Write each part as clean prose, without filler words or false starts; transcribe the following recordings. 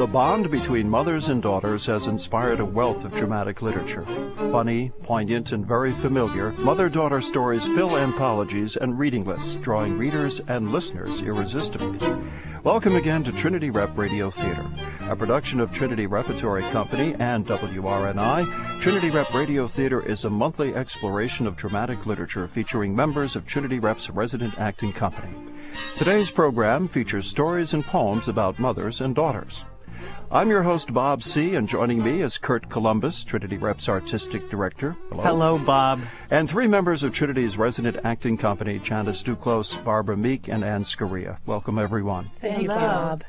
bond between mothers and daughters has inspired a wealth of dramatic literature. Funny, poignant, and very familiar, mother-daughter stories fill anthologies and reading lists, drawing readers and listeners irresistibly. Welcome again to Trinity Rep Radio Theater, a production of Trinity Repertory Company and WRNI. Trinity Rep Radio Theater is a monthly exploration of dramatic literature featuring members of Trinity Rep's resident acting company. Today's program features stories and poems about mothers and daughters. I'm your host, Bob C., and joining me is Kurt Columbus, Trinity Rep's Artistic Director. Hello. Hello, Bob. And three members of Trinity's resident acting company, Janice Duclos, Barbara Meek, and Ann Scaria. Welcome, everyone. Thank you, Bob.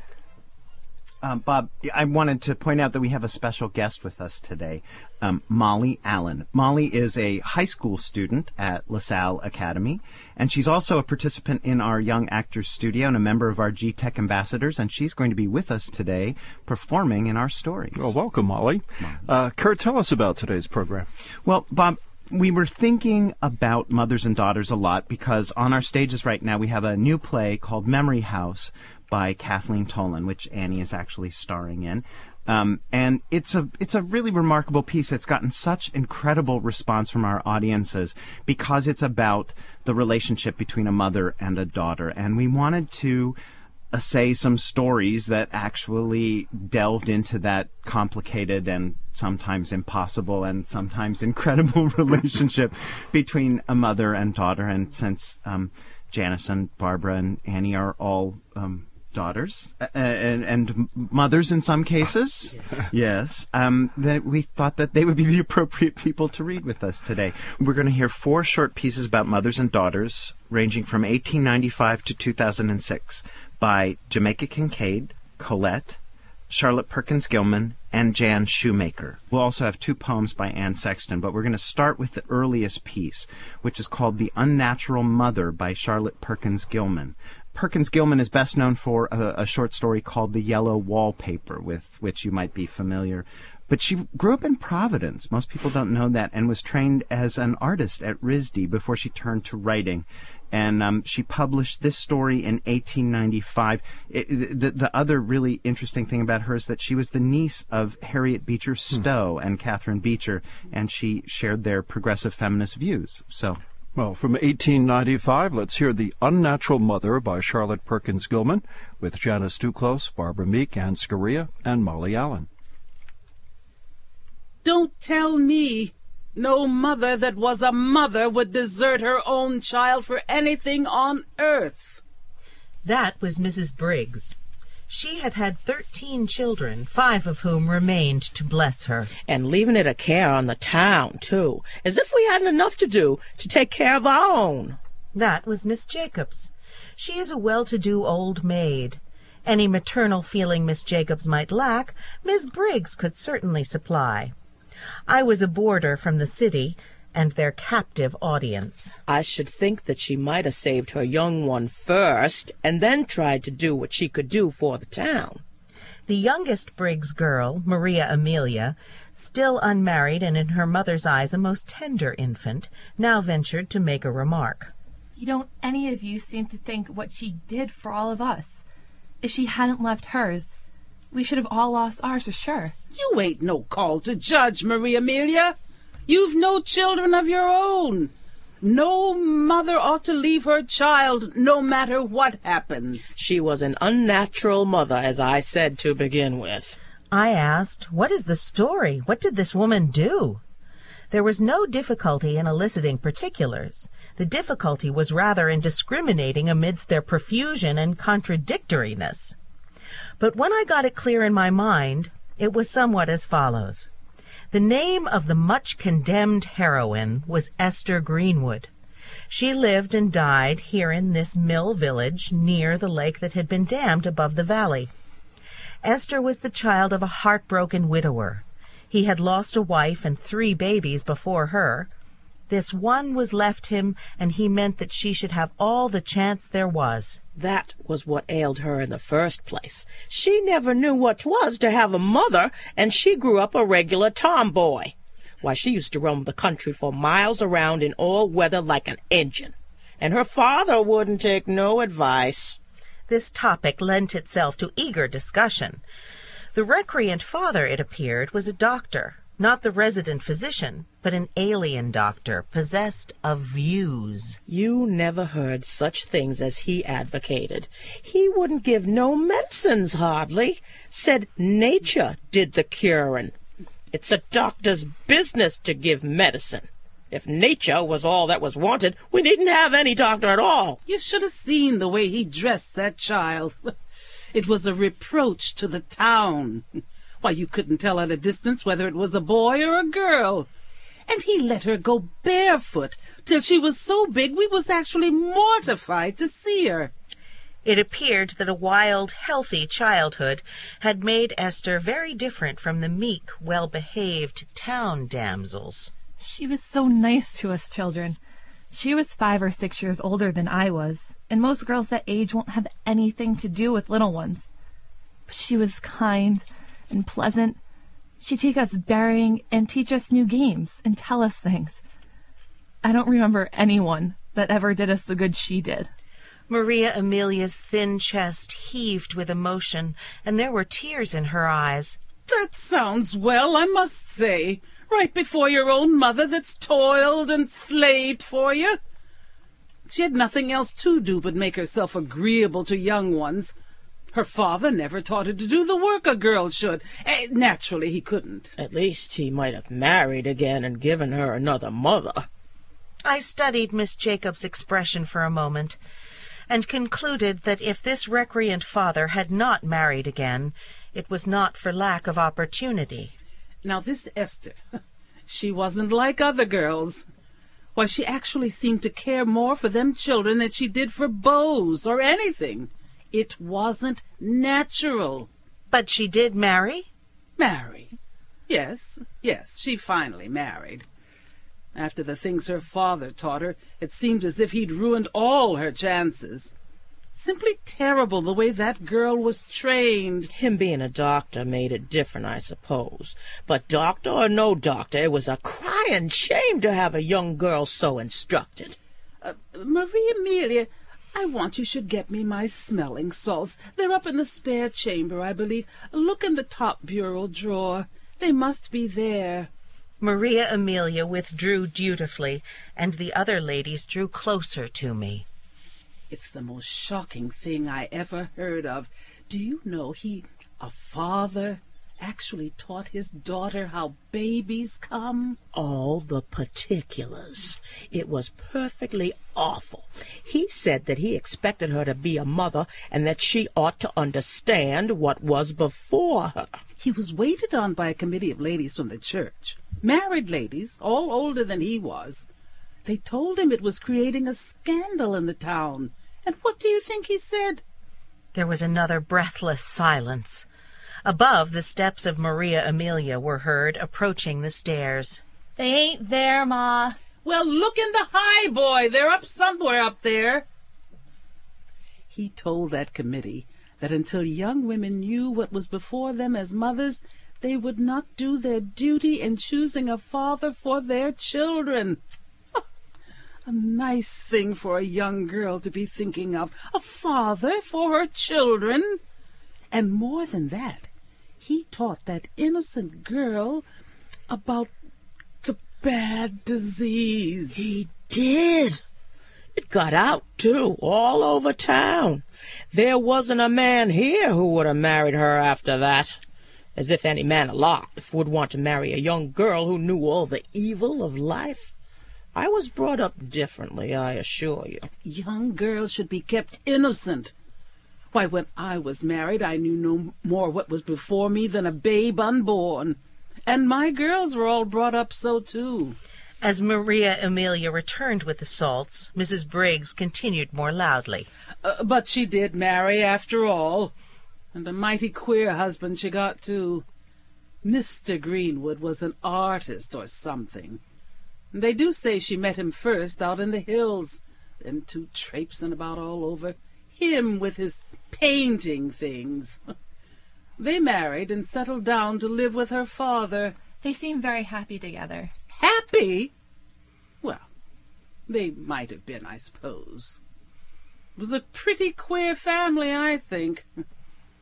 Bob, I wanted to point out that we have a special guest with us today, Molly Allen. Molly is a high school student at LaSalle Academy, and she's also a participant in our Young Actors Studio and a member of our G-Tech Ambassadors, and she's going to be with us today performing in our stories. Well, welcome, Molly. Kurt, tell us about today's program. Well, Bob, we were thinking about mothers and daughters a lot because on our stages right now we have a new play called Memory House by Kathleen Tolan, which Annie is actually starring in. And it's a really remarkable piece. It's gotten such incredible response from our audiences because it's about the relationship between a mother and a daughter. And we wanted to say some stories that actually delved into that complicated and sometimes impossible and sometimes incredible relationship between a mother and daughter. And since Janice and Barbara and Annie are all daughters and mothers in some cases, yes, that we thought that they would be the appropriate people to read with us today. We're going to hear four short pieces about mothers and daughters ranging from 1895 to 2006 by Jamaica Kincaid, Colette, Charlotte Perkins Gilman, and Jan Shoemaker. We'll also have two poems by Anne Sexton, but we're going to start with the earliest piece, which is called The Unnatural Mother by Charlotte Perkins Gilman. Perkins Gilman is best known for a short story called The Yellow Wallpaper, with which you might be familiar. But she grew up in Providence. Most people don't know that, and was trained as an artist at RISD before she turned to writing. And she published this story in 1895. The other really interesting thing about her is that she was the niece of Harriet Beecher Stowe and Catherine Beecher, and she shared their progressive feminist views. Well, from 1895, let's hear The Unnatural Mother by Charlotte Perkins Gilman with Janice Duclos, Barbara Meek, Ann Scaria, and Molly Allen. Don't tell me no mother that was a mother would desert her own child for anything on earth. That was Mrs. Briggs. She had had 13 children, 5 of whom remained to bless her. And leaving it a care on the town, too, as if we hadn't enough to do to take care of our own. That was Miss Jacobs. She is a well-to-do old maid. Any maternal feeling Miss Jacobs might lack, Miss Briggs could certainly supply. I was a boarder from the city, and their captive audience. I should think that she might have saved her young one first, and then tried to do what she could do for the town. The youngest Briggs girl, Maria Amelia, still unmarried and in her mother's eyes a most tender infant, now ventured to make a remark. You don't any of you seem to think what she did for all of us. If she hadn't left hers, we should have all lost ours for sure. You ain't no call to judge, Maria Amelia. You've no children of your own. No mother ought to leave her child no matter what happens. She was an unnatural mother, as I said to begin with. I asked, what is the story? What did this woman do? There was no difficulty in eliciting particulars. The difficulty was rather in discriminating amidst their profusion and contradictoriness. But when I got it clear in my mind, it was somewhat as follows. The name of the much-condemned heroine was Esther Greenwood. She lived and died here in this mill village near the lake that had been dammed above the valley. Esther was the child of a heartbroken widower. He had lost a wife and 3 babies before her. This one was left him, and he meant that she should have all the chance there was. That was what ailed her in the first place. She never knew what 'twas to have a mother, and she grew up a regular tomboy. Why, she used to roam the country for miles around in all weather like an engine, and her father wouldn't take no advice. This topic lent itself to eager discussion. The recreant father, it appeared, was a doctor, not the resident physician, but an alien doctor possessed of views. You never heard such things as he advocated. He wouldn't give no medicines, hardly. Said nature did the curing. It's a doctor's business to give medicine. If nature was all that was wanted, we needn't have any doctor at all. You should have seen the way he dressed that child. It was a reproach to the town. Why, you couldn't tell at a distance whether it was a boy or a girl. And he let her go barefoot till she was so big we was actually mortified to see her. It appeared that a wild, healthy childhood had made Esther very different from the meek, well-behaved town damsels. She was so nice to us children. She was 5 or 6 years older than I was, and most girls that age won't have anything to do with little ones. But she was kind and pleasant. She'd take us berrying and teach us new games and tell us things. I don't remember anyone that ever did us the good she did. Maria Amelia's thin chest heaved with emotion, and there were tears in her eyes. That sounds well, I must say. Right before your own mother that's toiled and slaved for you. She had nothing else to do but make herself agreeable to young ones. Her father never taught her to do the work a girl should. Naturally, he couldn't. At least he might have married again and given her another mother. I studied Miss Jacobs' expression for a moment, and concluded that if this recreant father had not married again, it was not for lack of opportunity. Now this Esther, she wasn't like other girls. Why, she actually seemed to care more for them children than she did for beaux or anything. It wasn't natural. But she did marry? Marry? Yes, she finally married. After the things her father taught her, it seemed as if he'd ruined all her chances. Simply terrible the way that girl was trained. Him being a doctor made it different, I suppose. But doctor or no doctor, it was a crying shame to have a young girl so instructed. Maria Amelia, I want you should get me my smelling salts. They're up in the spare chamber, I believe. Look in the top bureau drawer. They must be there. Maria Amelia withdrew dutifully, and the other ladies drew closer to me. It's the most shocking thing I ever heard of. Do you know a father, actually taught his daughter how babies come? All the particulars. It was perfectly awful. He said that he expected her to be a mother and that she ought to understand what was before her. He was waited on by a committee of ladies from the church, married ladies, all older than he was. They told him it was creating a scandal in the town. And what do you think he said? There was another breathless silence. Above, the steps of Maria Amelia were heard approaching the stairs. They ain't there, Ma. Well, look in the high, boy. They're up somewhere up there. He told that committee that until young women knew what was before them as mothers, they would not do their duty in choosing a father for their children. A nice thing for a young girl to be thinking of, a father for her children. And more than that, he taught that innocent girl about the bad disease. He did. It got out, too, all over town. There wasn't a man here who would have married her after that. As if any man alive would want to marry a young girl who knew all the evil of life. I was brought up differently, I assure you. Young girls should be kept innocent. Why, when I was married, I knew no more what was before me than a babe unborn. And my girls were all brought up so, too. As Maria Amelia returned with the salts, Mrs. Briggs continued more loudly. But she did marry, after all. And a mighty queer husband she got, too. Mr. Greenwood was an artist or something. They do say she met him first out in the hills, them two traipsing about all over, him with his painting things. They married and settled down to live with her father. They seem very happy together. Happy? Well, they might have been, I suppose. It was a pretty queer family, I think.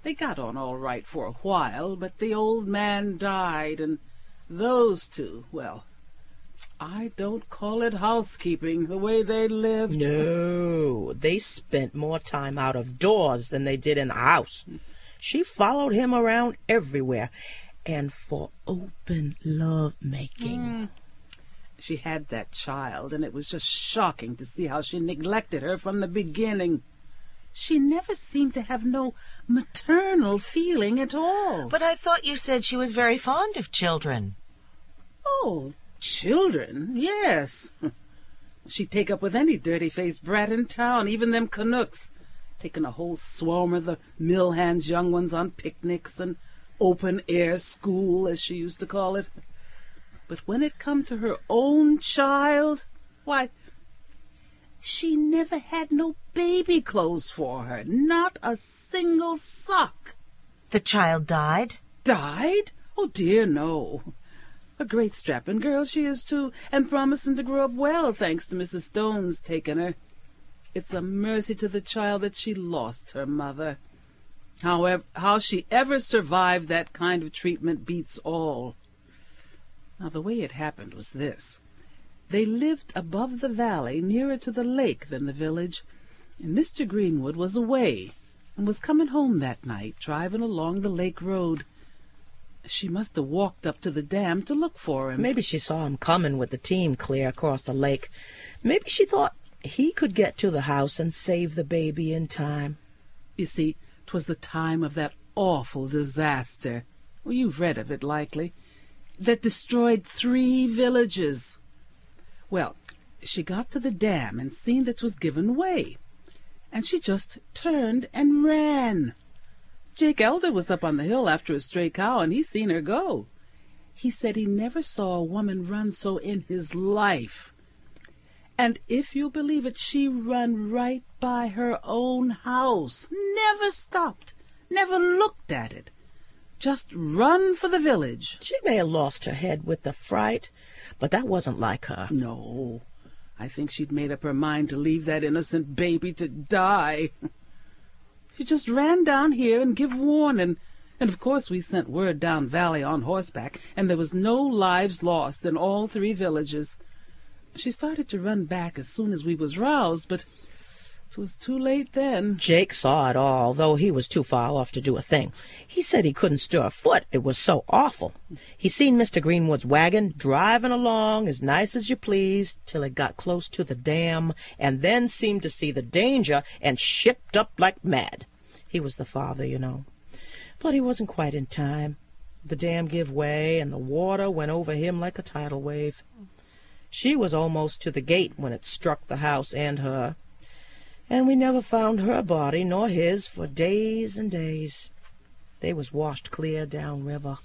They got on all right for a while, but the old man died, and those two, well, I don't call it housekeeping, the way they lived. No, they spent more time out of doors than they did in the house. She followed him around everywhere, and for open love-making. She had that child, and it was just shocking to see how she neglected her from the beginning. She never seemed to have no maternal feeling at all. But I thought you said she was very fond of children. Oh, children, yes. She'd take up with any dirty-faced brat in town, even them Canucks, taking a whole swarm of the mill hands' young ones on picnics and open-air school, as she used to call it. But when it come to her own child, why, she never had no baby clothes for her, not a single sock. The child died? Died? Oh, dear, no. A great strapping girl she is, too, and promising to grow up well, thanks to Mrs. Stone's taking her. It's a mercy to the child that she lost her mother. However, how she ever survived that kind of treatment beats all. Now, the way it happened was this. They lived above the valley, nearer to the lake than the village, and Mr. Greenwood was away and was coming home that night, driving along the lake road. She must have walked up to the dam to look for him. Maybe she saw him coming with the team clear across the lake. Maybe she thought he could get to the house and save the baby in time. You see, 'twas the time of that awful disaster. Well, you've read of it, likely. That destroyed 3 villages. Well, she got to the dam and seen that 'twas given way, and she just turned and ran. Jake Elder was up on the hill after a stray cow, and he seen her go. He said he never saw a woman run so in his life. And if you'll believe it, she run right by her own house, never stopped, never looked at it. Just run for the village. She may have lost her head with the fright, but that wasn't like her. No, I think she'd made up her mind to leave that innocent baby to die. She just ran down here and give warning, and of course we sent word down valley on horseback, and there was no lives lost in all 3 villages. She started to run back as soon as we was roused, but 'twas too late then. Jake saw it all, though he was too far off to do a thing. He said he couldn't stir a foot, it was so awful. He seen Mr. Greenwood's wagon driving along as nice as you please till it got close to the dam, and then seemed to see the danger and shipped up like mad. He was the father, you know. But he wasn't quite in time. The dam give way, and the water went over him like a tidal wave. She was almost to the gate when it struck the house and her, and we never found her body nor his for days and days. They was washed clear down river.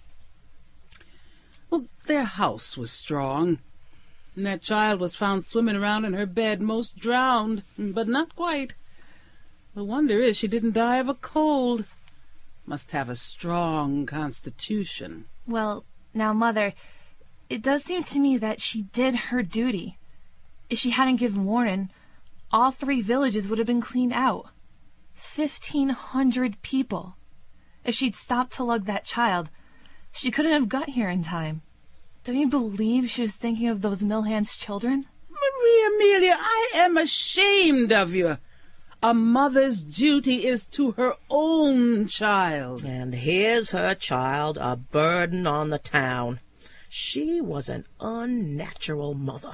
Well, their house was strong, and that child was found swimming around in her bed, most drowned, but not quite. The wonder is she didn't die of a cold. Must have a strong constitution. Well, now, Mother, it does seem to me that she did her duty. If she hadn't given warning, all 3 villages would have been cleaned out. 1,500 people. If she'd stopped to lug that child, she couldn't have got here in time. Don't you believe she was thinking of those Millhands' children? Maria Amelia, I am ashamed of you. A mother's duty is to her own child. And here's her child, a burden on the town. She was an unnatural mother.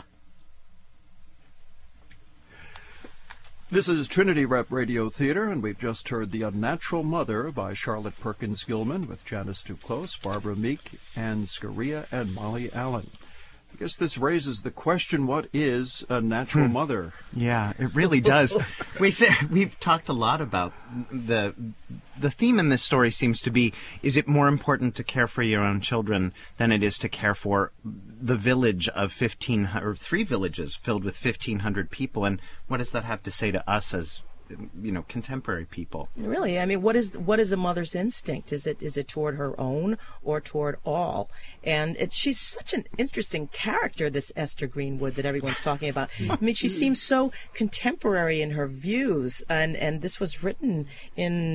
This is Trinity Rep Radio Theater, and we've just heard The Unnatural Mother by Charlotte Perkins Gilman with Janice Duclos, Barbara Meek, Ann Scaria, and Molly Allen. I guess this raises the question, what is a natural mother? Yeah, it really does. We've talked a lot about the theme in this story seems to be, is it more important to care for your own children than it is to care for the village of 3 villages filled with 1,500 people? And what does that have to say to us as, contemporary people? Really, I mean, what is a mother's instinct? Is it toward her own or toward all? And she's such an interesting character, this Esther Greenwood that everyone's talking about. I mean, she seems so contemporary in her views, and this was written in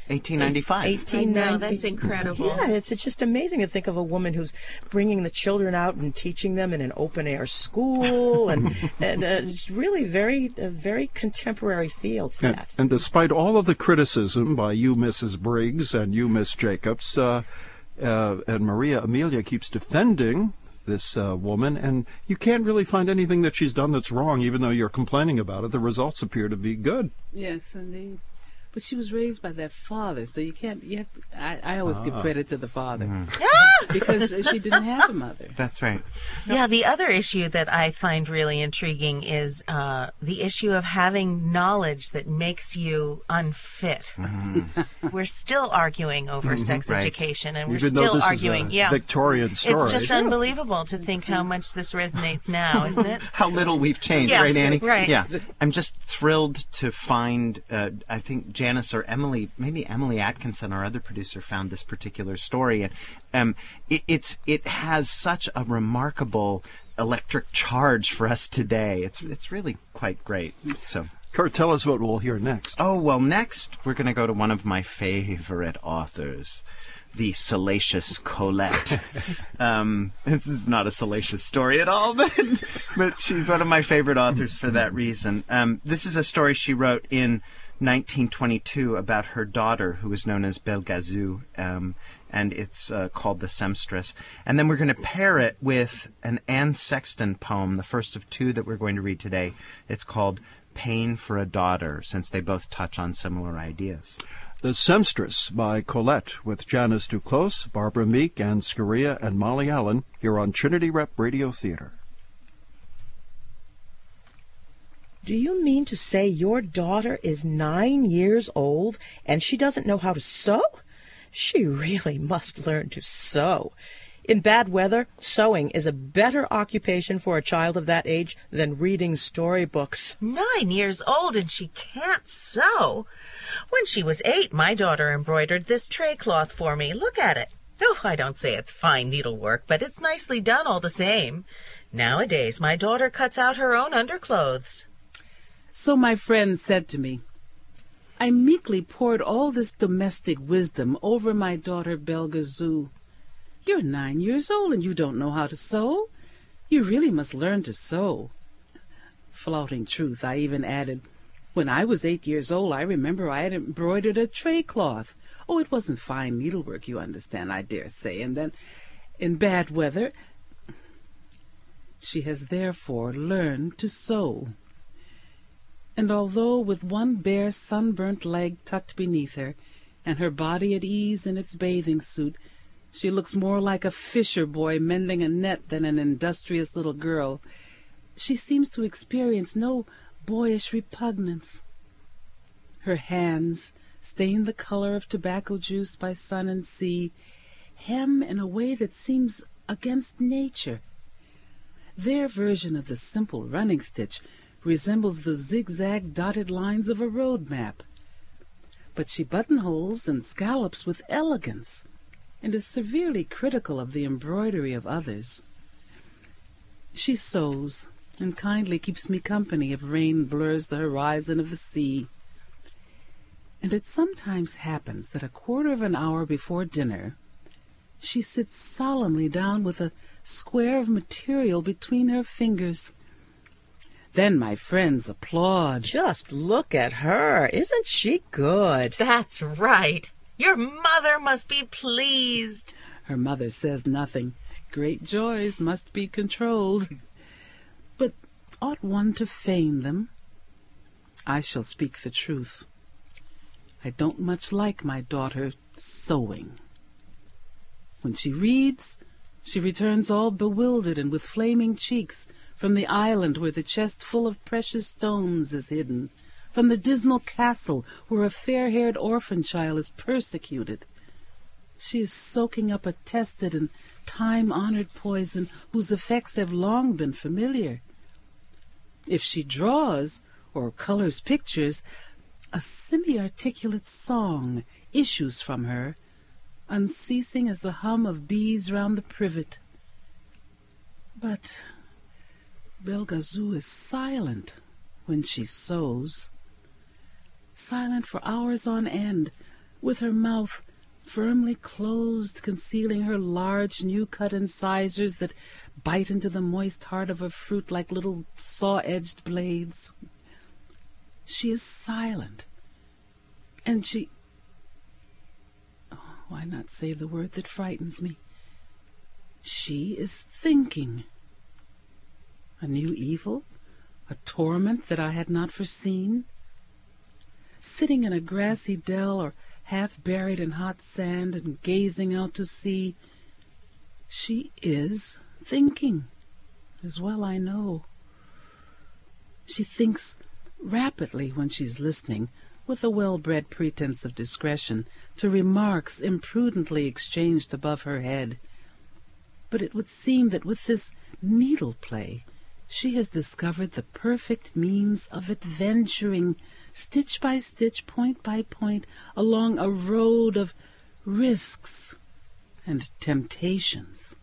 1895. 1890. I know, that's incredible. Yeah, it's just amazing to think of a woman who's bringing the children out and teaching them in an open-air school, and it's really very contemporary feel to that. And despite all of the criticism by you, Mrs. Briggs, and you, Miss Jacobs, and Maria Amelia keeps defending this woman, and you can't really find anything that she's done that's wrong, even though you're complaining about it. The results appear to be good. Yes, indeed. But she was raised by that father, so you can't. I always give credit to the father because she didn't have a mother. That's right. Yeah, the other issue that I find really intriguing is the issue of having knowledge that makes you unfit. We're still arguing over sex right. education, and we're Even though still this arguing. is a Victorian story. It's just unbelievable to think how much this resonates now, isn't it? How little we've changed, Yeah, right, Annie? right. Yeah. I'm just thrilled to find, I think Janice or Emily, maybe Emily Atkinson, our other producer, found this particular story. And it has such a remarkable electric charge for us today. It's really quite great. So, Kurt, tell us what we'll hear next. oh, well, next we're going to go to one of my favorite authors, the salacious Colette. This is not a salacious story at all, but she's one of my favorite authors for that reason. This is a story she wrote in 1922 about her daughter, who was known as Belle Gazou, and it's called The Sempstress. And then we're going to pair it with an Anne Sexton poem, the first of two that we're going to read today. It's called Pain for a Daughter, since they both touch on similar ideas. The Sempstress by Colette, with Janice Duclos, Barbara Meek, Anne Scaria, and Molly Allen, here on Trinity Rep Radio Theater. Do you mean to say your daughter is 9 years old and she doesn't know how to sew? She really must learn to sew. In bad weather, sewing is a better occupation for a child of that age than reading storybooks. 9 years old and she can't sew. When she was 8, my daughter embroidered this tray cloth for me. Look at it. Oh, I don't say it's fine needlework, but it's nicely done all the same. Nowadays, my daughter cuts out her own underclothes. So my friend said to me, I meekly poured all this domestic wisdom over my daughter Belle Gazou. You're 9 years old and you don't know how to sew. You really must learn to sew. Flaunting truth, I even added, when I was 8 years old, I remember I had embroidered a tray cloth. Oh, it wasn't fine needlework, you understand, I dare say. And then, in bad weather, she has therefore learned to sew. And although with one bare sunburnt leg tucked beneath her, and her body at ease in its bathing suit, she looks more like a fisher boy mending a net than an industrious little girl. She seems to experience no boyish repugnance. Her hands, stained the color of tobacco juice by sun and sea, hem in a way that seems against nature. Their version of the simple running stitch resembles the zigzag dotted lines of a road map. But she buttonholes and scallops with elegance, and is severely critical of the embroidery of others. She sews, and kindly keeps me company if rain blurs the horizon of the sea. And it sometimes happens that a quarter of an hour before dinner, she sits solemnly down with a square of material between her fingers. Then my friends applaud. Just look at her. Isn't she good? That's right. Your mother must be pleased. Her mother says nothing. Great joys must be controlled. But ought one to feign them? I shall speak the truth. I don't much like my daughter sewing. When she reads, she returns all bewildered and with flaming cheeks from the island where the chest full of precious stones is hidden, from the dismal castle where a fair-haired orphan child is persecuted. She is soaking up a tested and time-honored poison whose effects have long been familiar. If she draws or colors pictures, a semi-articulate song issues from her, unceasing as the hum of bees round the privet. But Belle Gazou is silent when she sews, silent for hours on end, with her mouth firmly closed, concealing her large, new-cut incisors that bite into the moist heart of her fruit like little saw-edged blades. She is silent, and she... Oh, why not say the word that frightens me? She is thinking. A new evil? A torment that I had not foreseen? Sitting in a grassy dell or half buried in hot sand and gazing out to sea, she is thinking, as well I know. She thinks rapidly when she's listening, with a well-bred pretense of discretion, to remarks imprudently exchanged above her head. But it would seem that with this needle play she has discovered the perfect means of adventuring, stitch by stitch, point by point, along a road of risks and temptations.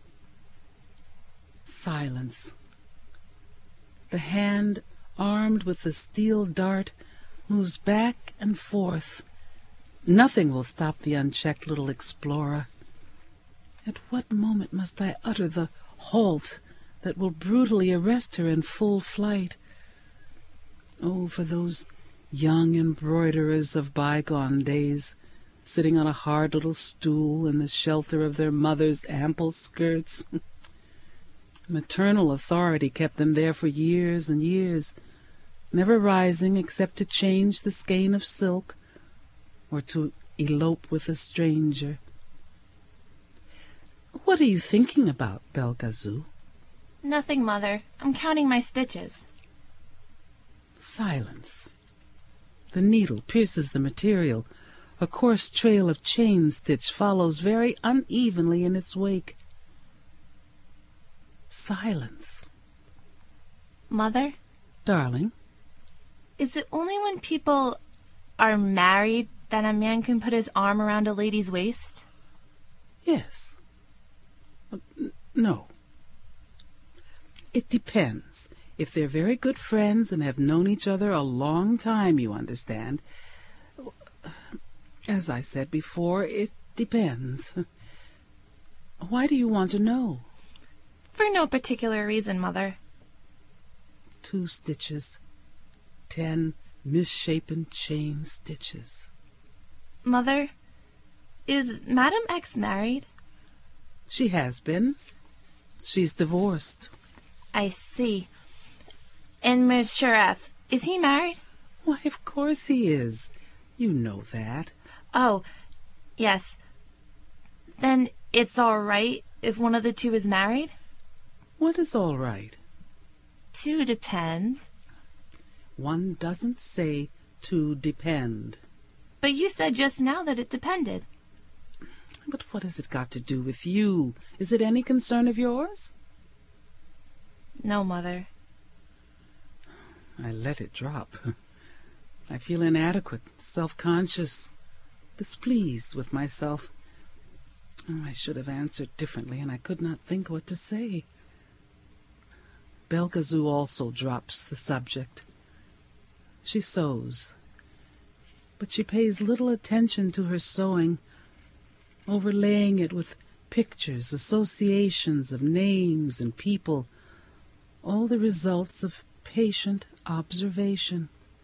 Silence. The hand, armed with the steel dart, moves back and forth. Nothing will stop the unchecked little explorer. At what moment must I utter the halt that will brutally arrest her in full flight? Oh, for those young embroiderers of bygone days, sitting on a hard little stool in the shelter of their mother's ample skirts. Maternal authority kept them there for years and years, never rising except to change the skein of silk or to elope with a stranger. What are you thinking about, Belgazou? Nothing, Mother. I'm counting my stitches. Silence. The needle pierces the material. A coarse trail of chain stitch follows very unevenly in its wake. Silence. Mother? Darling? Is it only when people are married that a man can put his arm around a lady's waist? Yes. No. It depends. If they're very good friends and have known each other a long time, you understand. As I said before, it depends. Why do you want to know? For no particular reason, Mother. 2 stitches. 10 misshapen chain stitches. Mother, is Madame X married? She has been. She's divorced. I see. And Monsieur F., is he married? Why, of course he is. You know that. Oh, yes. Then it's all right if one of the 2 is married? What is all right? 2 depends. One doesn't say to depend. But you said just now that it depended. But what has it got to do with you? Is it any concern of yours? No, Mother. I let it drop. I feel inadequate, self-conscious, displeased with myself. Oh, I should have answered differently, and I could not think what to say. Belgazou also drops the subject. She sews, but she pays little attention to her sewing, overlaying it with pictures, associations of names and people, all the results of patient observation.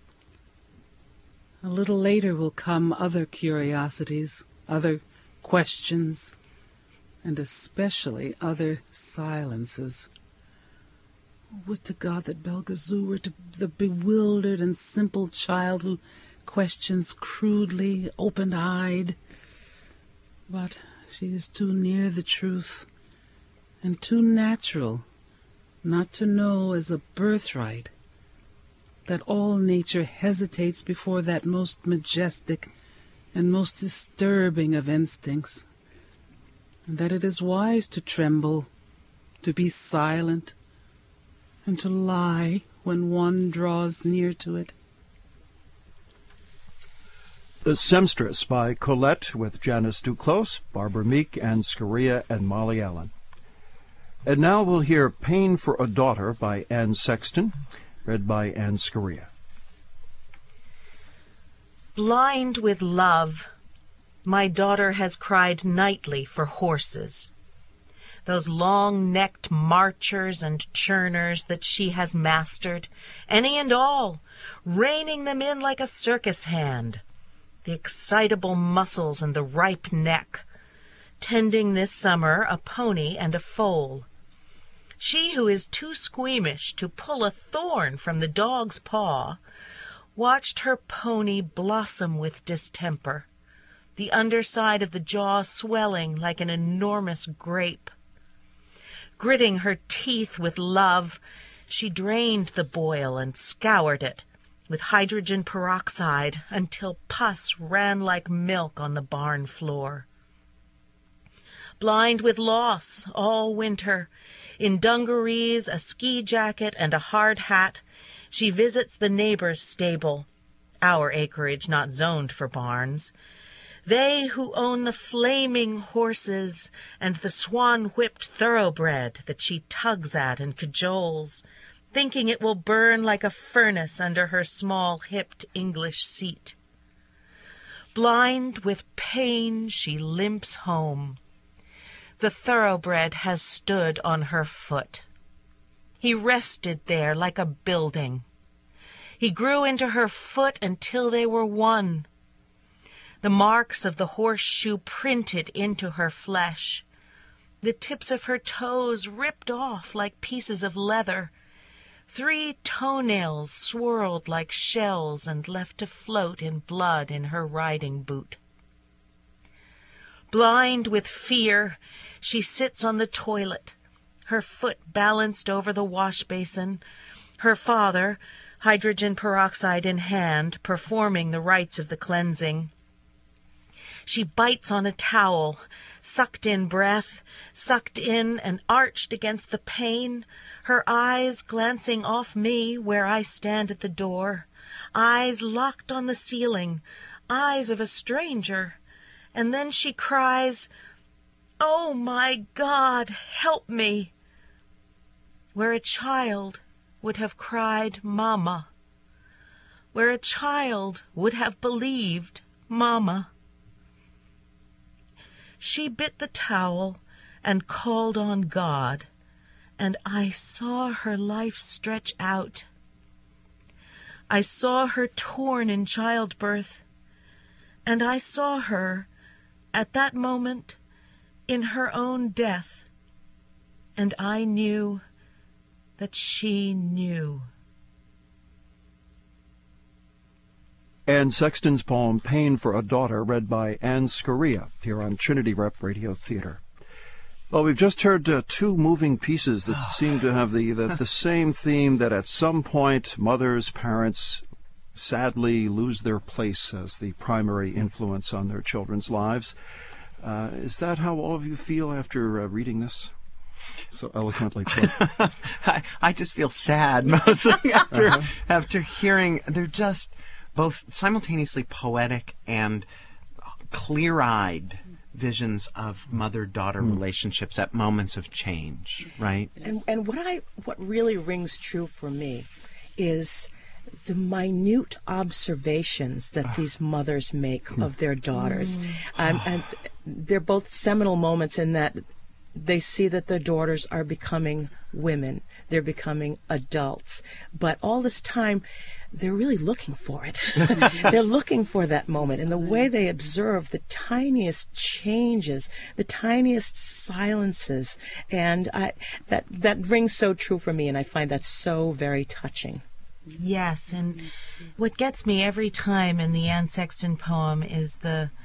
A little later will come other curiosities, other questions, and especially other silences. Would to God that Belgazou were the bewildered and simple child who questions crudely, open-eyed. But she is too near the truth, and too natural not to know as a birthright that all nature hesitates before that most majestic and most disturbing of instincts, and that it is wise to tremble, to be silent, and to lie when one draws near to it. The Seamstress by Colette with Janice Duclos, Barbara Meek, Anne Scaria, and Molly Allen. And now we'll hear Pain for a Daughter by Anne Sexton, read by Anne Scaria. Blind with love, My daughter has cried nightly for horses. Those long-necked marchers and churners that she has mastered, any and all, reining them in like a circus hand, the excitable muscles and the ripe neck, tending this summer a pony and a foal. She who is too squeamish to pull a thorn from the dog's paw, watched her pony blossom with distemper, the underside of the jaw swelling like an enormous grape. Gritting her teeth with love, she drained the boil and scoured it with hydrogen peroxide until pus ran like milk on the barn floor. Blind with loss all winter, in dungarees, a ski jacket, and a hard hat, she visits the neighbor's stable, our acreage not zoned for barns. They who own the flaming horses and the swan-whipped thoroughbred that she tugs at and cajoles, thinking it will burn like a furnace under her small-hipped English seat. Blind with pain, she limps home. The thoroughbred has stood on her foot. He rested there like a building. He grew into her foot until they were one. The marks of the horseshoe printed into her flesh. The tips of her toes ripped off like pieces of leather. 3 toenails swirled like shells and left to float in blood in her riding boot. Blind with fear, she sits on the toilet, her foot balanced over the wash basin, her father, hydrogen peroxide in hand, performing the rites of the cleansing. She bites on a towel, sucked in breath, sucked in and arched against the pain, her eyes glancing off me where I stand at the door, eyes locked on the ceiling, eyes of a stranger. And then she cries, "Oh, my God, help me!" Where a child would have cried, "Mama." Where a child would have believed, "Mama." She bit the towel and called on God, and I saw her life stretch out. I saw her torn in childbirth, and I saw her at that moment in her own death, and I knew that she knew. Anne Sexton's poem Pain for a Daughter, read by Anne Scoria, here on Trinity Rep Radio Theater. Well, we've just heard 2 moving pieces that seem to have the same theme, that at some point mothers, parents sadly lose their place as the primary influence on their children's lives. Is that how all of you feel after reading this? So eloquently put. I just feel sad mostly after hearing. They're just both simultaneously poetic and clear-eyed visions of mother-daughter relationships at moments of change, right? And what really rings true for me is the minute observations that these mothers make of their daughters. And they're both seminal moments in that they see that their daughters are becoming women. They're becoming adults. But all this time, they're really looking for it. They're looking for that moment. And the way they observe the tiniest changes, the tiniest silences. And that rings so true for me, and I find that so very touching. Yes, and what gets me every time in the Anne Sexton poem is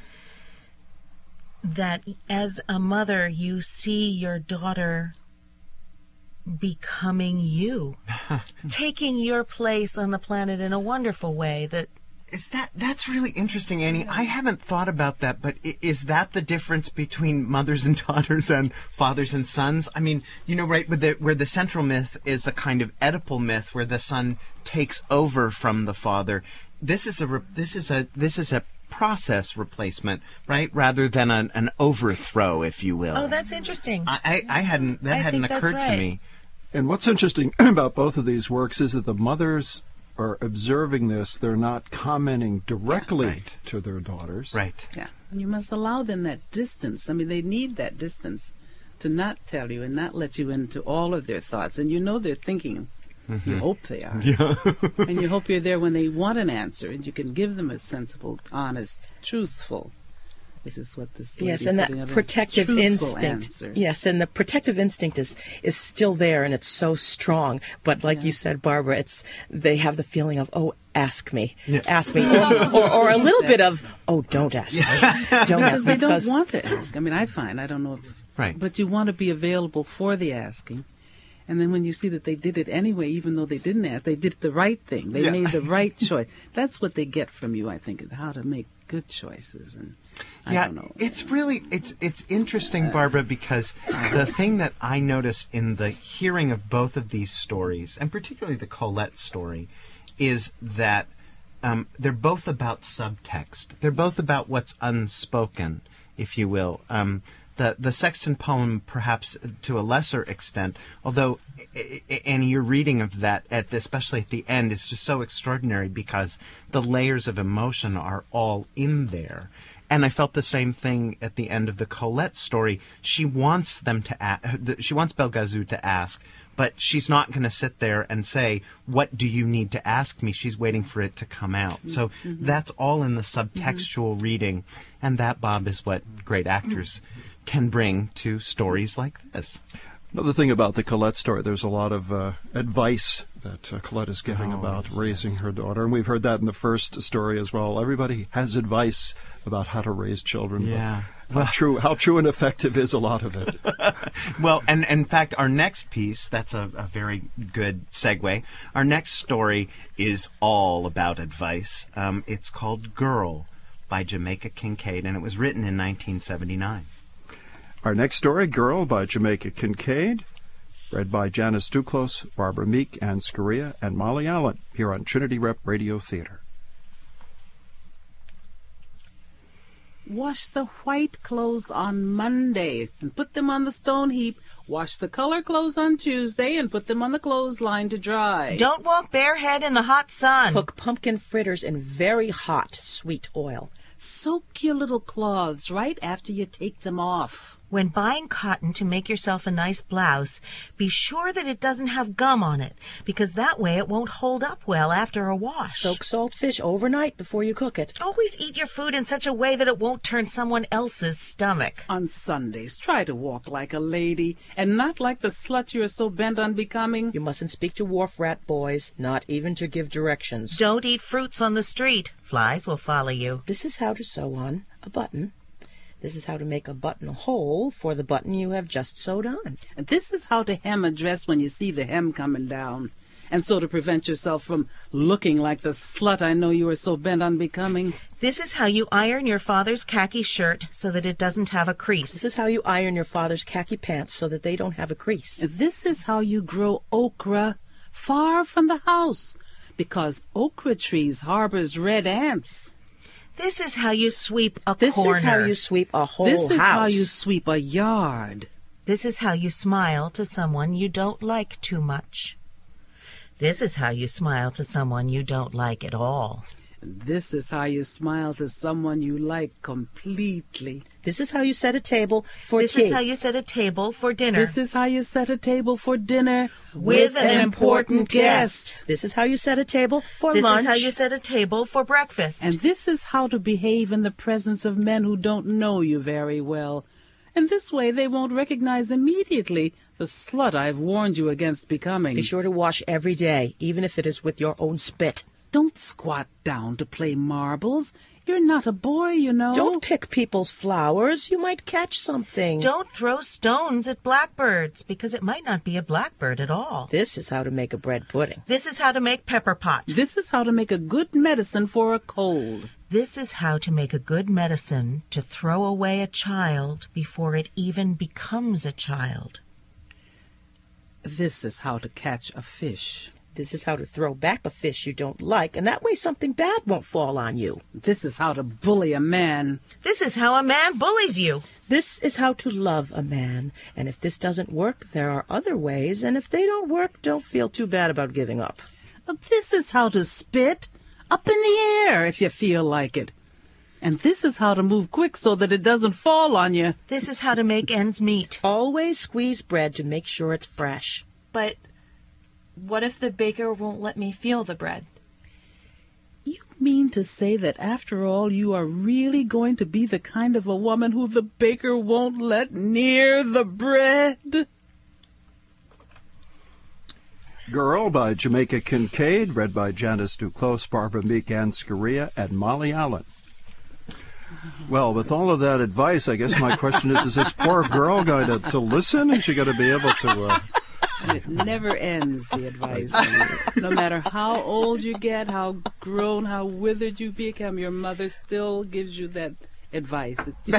that as a mother you see your daughter becoming you, taking your place on the planet in a wonderful way. That's really interesting, Annie. I haven't thought about that, but is that the difference between mothers and daughters and fathers and sons? I mean, right, where the central myth is a kind of Oedipal myth where the son takes over from the father. This is a process replacement, right, rather than an overthrow, if you will. Oh, that's interesting. I hadn't occurred to me. And what's interesting about both of these works is that the mothers are observing this, they're not commenting directly right. to their daughters. Right. Yeah. And you must allow them that distance. I mean, they need that distance to not tell you and not let you into all of their thoughts. And you know they're thinking. You hope they are. Yeah. And you hope you're there when they want an answer, and you can give them a sensible, honest, truthful. This is what this Yes, lady's and setting that up, a protective truthful instinct. answer. Yes, and the protective instinct is still there, and it's so strong. But like you said, Barbara, they have the feeling of, oh, ask me, ask me, or a little bit of, oh, don't ask me, don't ask me, They don't want to ask. I mean, I don't know if, Right. but you want to be available for the asking. And then when you see that they did it anyway, even though they didn't ask, they did the right thing. They made the right choice. That's what they get from you, I think, is how to make good choices. And I don't know. It's really it's interesting, Barbara, because the thing that I noticed in the hearing of both of these stories, and particularly the Colette story, is that they're both about subtext. They're both about what's unspoken, if you will. The Sexton poem, perhaps to a lesser extent, although, Annie, your reading of that, especially at the end, is just so extraordinary because the layers of emotion are all in there. And I felt the same thing at the end of the Colette story. She wants them to she wants Belgazou to ask, but she's not going to sit there and say, what do you need to ask me? She's waiting for it to come out. So that's all in the subtextual reading. And that, Bob, is what great actors can bring to stories like this. Another thing about the Colette story, there's a lot of advice that Colette is giving about raising her daughter. And we've heard that in the first story as well. Everybody has advice about how to raise children. Yeah. How true and effective is a lot of it. Well, and in fact, our next piece, that's a very good segue. Our next story is all about advice. It's called Girl by Jamaica Kincaid, and it was written in 1979. Our next story, Girl by Jamaica Kincaid, read by Janice Duclos, Barbara Meek, Ann Scaria, and Molly Allen, here on Trinity Rep Radio Theater. Wash the white clothes on Monday and put them on the stone heap. Wash the color clothes on Tuesday and put them on the clothesline to dry. Don't walk barehead in the hot sun. Cook pumpkin fritters in very hot, sweet oil. Soak your little cloths right after you take them off. When buying cotton to make yourself a nice blouse, be sure that it doesn't have gum on it, because that way it won't hold up well after a wash. Soak salt fish overnight before you cook it. Always eat your food in such a way that it won't turn someone else's stomach. On Sundays, try to walk like a lady and not like the slut you are so bent on becoming. You mustn't speak to wharf rat boys, not even to give directions. Don't eat fruits on the street. Flies will follow you. This is how to sew on a button. This is how to make a buttonhole for the button you have just sewed on. And this is how to hem a dress when you see the hem coming down. And so to prevent yourself from looking like the slut I know you are so bent on becoming. This is how you iron your father's khaki shirt so that it doesn't have a crease. This is how you iron your father's khaki pants so that they don't have a crease. And this is how you grow okra far from the house, because okra trees harbors red ants. This is how you sweep a This corner. is how you sweep a whole house. This is how you sweep a yard. This is how you smile to someone you don't like too much. This is how you smile to someone you don't like at all. This is how you smile to someone you like completely. This is how you set a table for This tea. is how you set a table for dinner. This is how you set a table for dinner With an important guest. This is how you set a table for This lunch. is how you set a table for breakfast. And this is how to behave in the presence of men who don't know you very well. And this way they won't recognize immediately the slut I've warned you against becoming. Be sure to wash every day, even if it is with your own spit. Don't squat down to play marbles. You're not a boy, you know. Don't pick people's flowers. You might catch something. Don't throw stones at blackbirds, because it might not be a blackbird at all. This is how to make a bread pudding. This is how to make pepper pot. This is how to make a good medicine for a cold. This is how to make a good medicine to throw away a child before it even becomes a child. This is how to catch a fish. This is how to throw back a fish you don't like, and that way something bad won't fall on you. This is how to bully a man. This is how a man bullies you. This is how to love a man, and if this doesn't work, there are other ways, and if they don't work, don't feel too bad about giving up. This is how to spit. Up in the air if you feel like it. And this is how to move quick so that it doesn't fall on you. This is how to make ends meet. Always squeeze bread to make sure it's fresh. But what if the baker won't let me feel the bread? You mean to say that after all you are really going to be the kind of a woman who the baker won't let near the bread? Girl by Jamaica Kincaid, read by Janice Duclos, Barbara Meek, Ann Scaria, and Molly Allen. Well, with all of that advice, I guess my question is this poor girl going to listen? Is she going to be able to... It never ends, the advice. No matter how old you get, how grown, how withered you become, your mother still gives you that advice.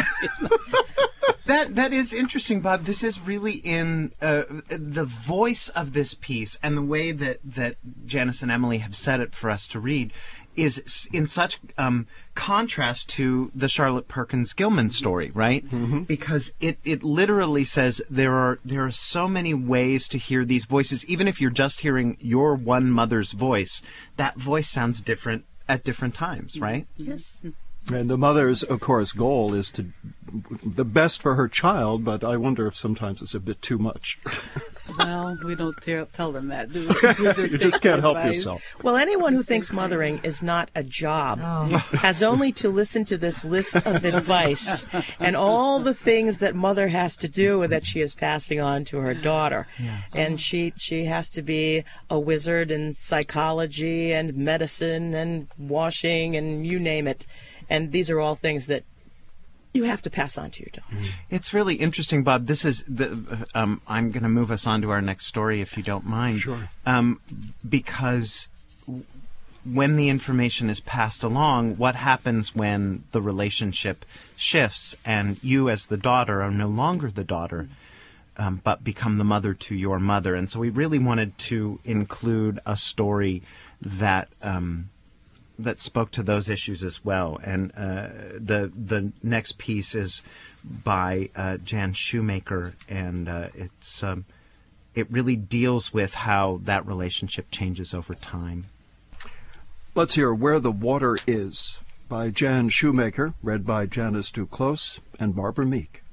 That is interesting, Bob. This is really in the voice of this piece, and the way that Janice and Emily have said it for us to read is in such contrast to the Charlotte Perkins Gilman story, right? Mm-hmm. Because it literally says there are so many ways to hear these voices. Even if you're just hearing your one mother's voice, that voice sounds different at different times, right? Yes. And the mother's, of course, goal is to the best for her child, but I wonder if sometimes it's a bit too much. Well, we don't tell them that, do we? You just can't help yourself. Well, anyone who thinks mothering is not a job has only to listen to this list of advice and all the things that mother has to do and that she is passing on to her daughter. Yeah. And she has to be a wizard in psychology and medicine and washing and you name it. And these are all things that you have to pass on to your daughter. It's really interesting, Bob. This is I'm going to move us on to our next story, if you don't mind. Sure. Because when the information is passed along, what happens when the relationship shifts and you, as the daughter, are no longer the daughter, but become the mother to your mother? And so we really wanted to include a story that that spoke to those issues as well. And the next piece is by Jan Shoemaker, and it really deals with how that relationship changes over time. Let's hear Where the Water Is by Jan Shoemaker, read by Janice Duclos and Barbara Meek.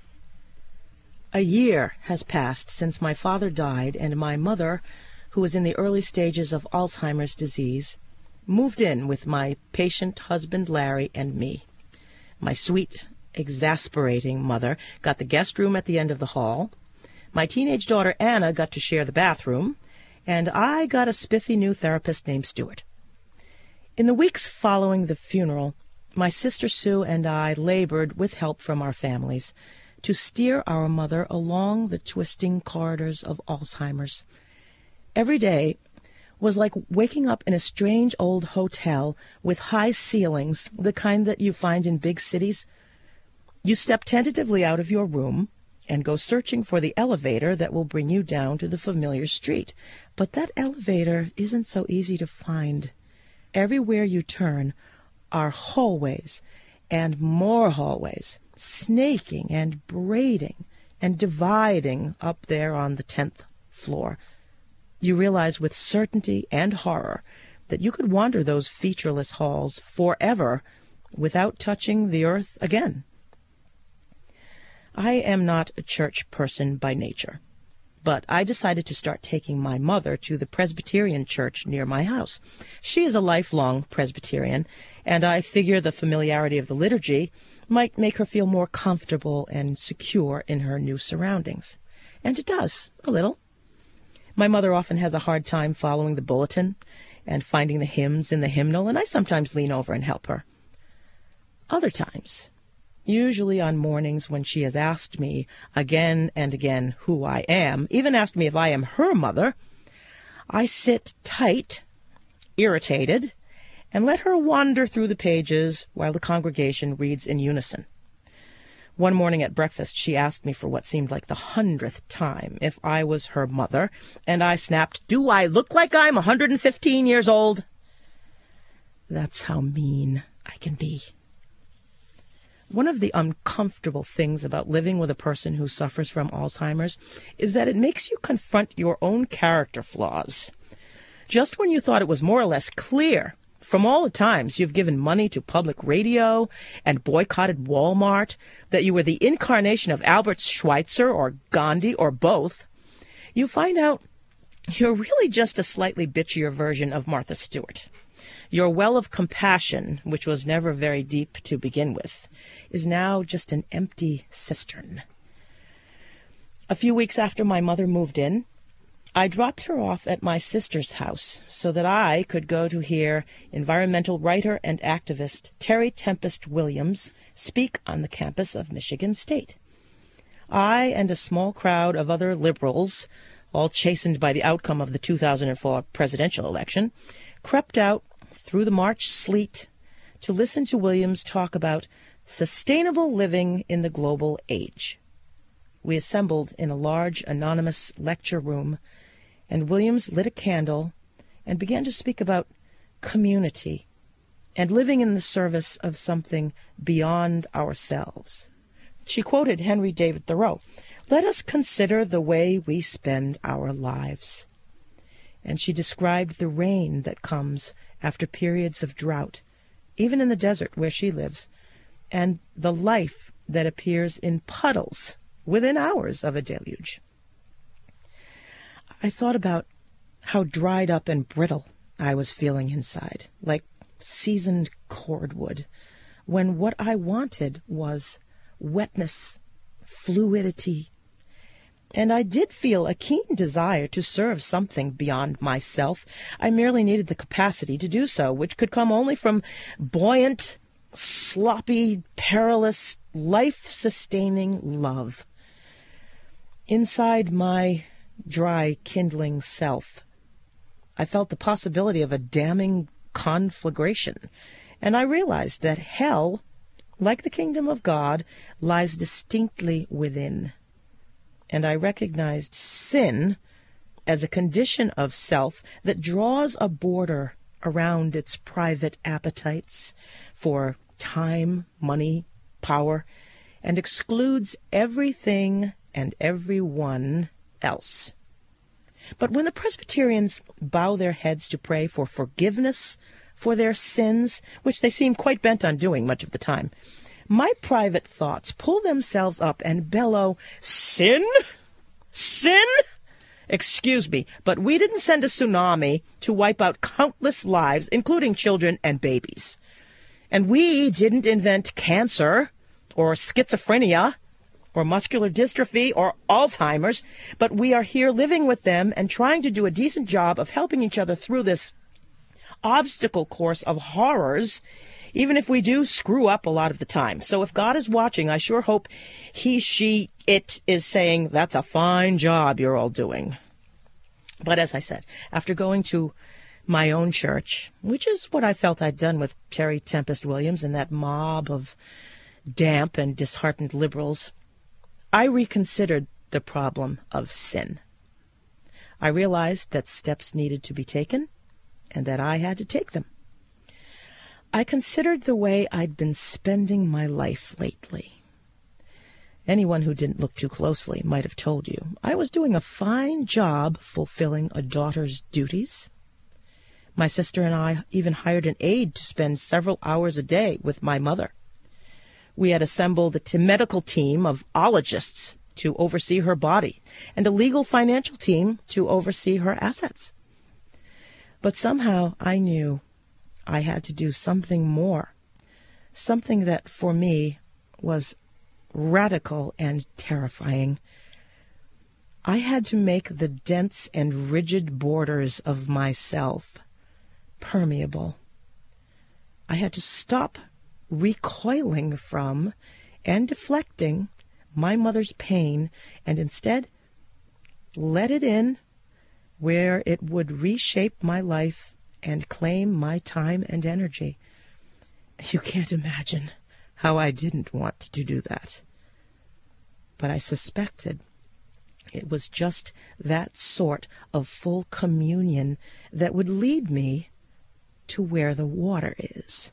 A year has passed since my father died, and my mother, who was in the early stages of Alzheimer's disease, moved in with my patient husband Larry and me. My sweet, exasperating mother got the guest room at the end of the hall. My teenage daughter Anna got to share the bathroom, and I got a spiffy new therapist named Stuart. In the weeks following the funeral, my sister Sue and I labored with help from our families to steer our mother along the twisting corridors of Alzheimer's. Every day was like waking up in a strange old hotel with high ceilings, the kind that you find in big cities. You step tentatively out of your room and go searching for the elevator that will bring you down to the familiar street. But that elevator isn't so easy to find. Everywhere you turn are hallways and more hallways, snaking and braiding and dividing up there on the 10th floor. You realize with certainty and horror that you could wander those featureless halls forever without touching the earth again. I am not a church person by nature, but I decided to start taking my mother to the Presbyterian church near my house. She is a lifelong Presbyterian, and I figure the familiarity of the liturgy might make her feel more comfortable and secure in her new surroundings. And it does, a little. My mother often has a hard time following the bulletin and finding the hymns in the hymnal, and I sometimes lean over and help her. Other times, usually on mornings when she has asked me again and again who I am, even asked me if I am her mother, I sit tight, irritated, and let her wander through the pages while the congregation reads in unison. One morning at breakfast, she asked me for what seemed like the 100th time if I was her mother, and I snapped, "Do I look like I'm 115 years old?" That's how mean I can be. One of the uncomfortable things about living with a person who suffers from Alzheimer's is that it makes you confront your own character flaws. Just when you thought it was more or less clear from all the times you've given money to public radio and boycotted Walmart that you were the incarnation of Albert Schweitzer or Gandhi or both, you find out you're really just a slightly bitchier version of Martha Stewart. Your well of compassion, which was never very deep to begin with, is now just an empty cistern. A few weeks after my mother moved in, I dropped her off at my sister's house so that I could go to hear environmental writer and activist Terry Tempest Williams speak on the campus of Michigan State. I and a small crowd of other liberals, all chastened by the outcome of the 2004 presidential election, crept out through the March sleet to listen to Williams talk about sustainable living in the global age. We assembled in a large anonymous lecture room, and Williams lit a candle and began to speak about community and living in the service of something beyond ourselves. She quoted Henry David Thoreau, "Let us consider the way we spend our lives." And she described the rain that comes after periods of drought, even in the desert where she lives, and the life that appears in puddles within hours of a deluge. I thought about how dried up and brittle I was feeling inside, like seasoned cordwood, when what I wanted was wetness, fluidity, and I did feel a keen desire to serve something beyond myself. I merely needed the capacity to do so, which could come only from buoyant, sloppy, perilous, life-sustaining love. Inside my dry, kindling self, I felt the possibility of a damning conflagration, and I realized that hell, like the kingdom of God, lies distinctly within. And I recognized sin as a condition of self that draws a border around its private appetites for time, money, power, and excludes everything and everyone else. But when the Presbyterians bow their heads to pray for forgiveness for their sins, which they seem quite bent on doing much of the time, my private thoughts pull themselves up and bellow, "Sin? Sin? Excuse me, but we didn't send a tsunami to wipe out countless lives, including children and babies. And we didn't invent cancer or schizophrenia or muscular dystrophy or Alzheimer's, but we are here living with them and trying to do a decent job of helping each other through this obstacle course of horrors, even if we do screw up a lot of the time. So if God is watching, I sure hope he, she, it is saying, that's a fine job you're all doing." But as I said, after going to my own church, which is what I felt I'd done with Terry Tempest Williams and that mob of damp and disheartened liberals, I reconsidered the problem of sin. I realized that steps needed to be taken and that I had to take them. I considered the way I'd been spending my life lately. Anyone who didn't look too closely might have told you I was doing a fine job fulfilling a daughter's duties. My sister and I even hired an aide to spend several hours a day with my mother. We had assembled a medical team of ologists to oversee her body and a legal financial team to oversee her assets. But somehow I knew I had to do something more, something that for me was radical and terrifying. I had to make the dense and rigid borders of myself permeable. I had to stop recoiling from and deflecting my mother's pain and instead let it in where it would reshape my life and claim my time and energy. You can't imagine how I didn't want to do that. But I suspected it was just that sort of full communion that would lead me to where the water is.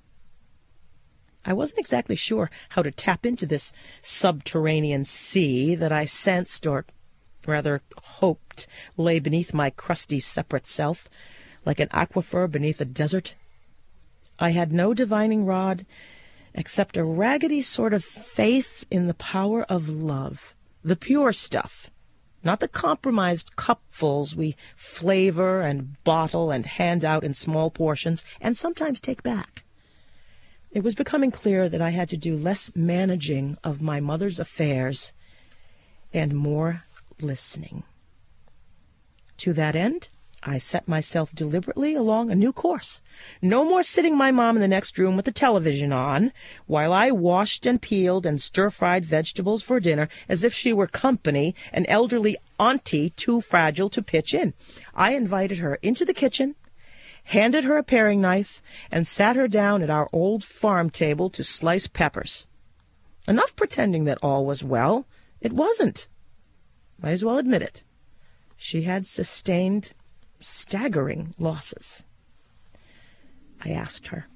I wasn't exactly sure how to tap into this subterranean sea that I sensed, or rather hoped, lay beneath my crusty separate self, like an aquifer beneath a desert. I had no divining rod except a raggedy sort of faith in the power of love, the pure stuff, not the compromised cupfuls we flavor and bottle and hand out in small portions and sometimes take back. It was becoming clear that I had to do less managing of my mother's affairs and more listening. To that end, I set myself deliberately along a new course. No more sitting my mom in the next room with the television on, while I washed and peeled and stir-fried vegetables for dinner as if she were company, an elderly auntie too fragile to pitch in. I invited her into the kitchen, handed her a paring knife, and sat her down at our old farm table to slice peppers. Enough pretending that all was well. It wasn't. Might as well admit it. She had sustained staggering losses. I asked her,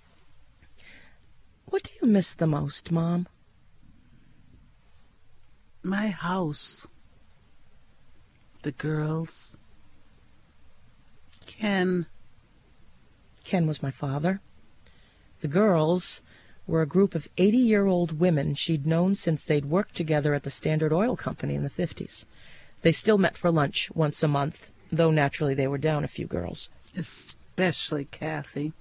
"What do you miss the most, Mom?" My house. The girls. Ken. Ken was my father. The girls were a group of 80-year-old women she'd known since they'd worked together at the Standard Oil Company in the 50s. They still met for lunch once a month, though naturally they were down a few girls. Especially Kathy.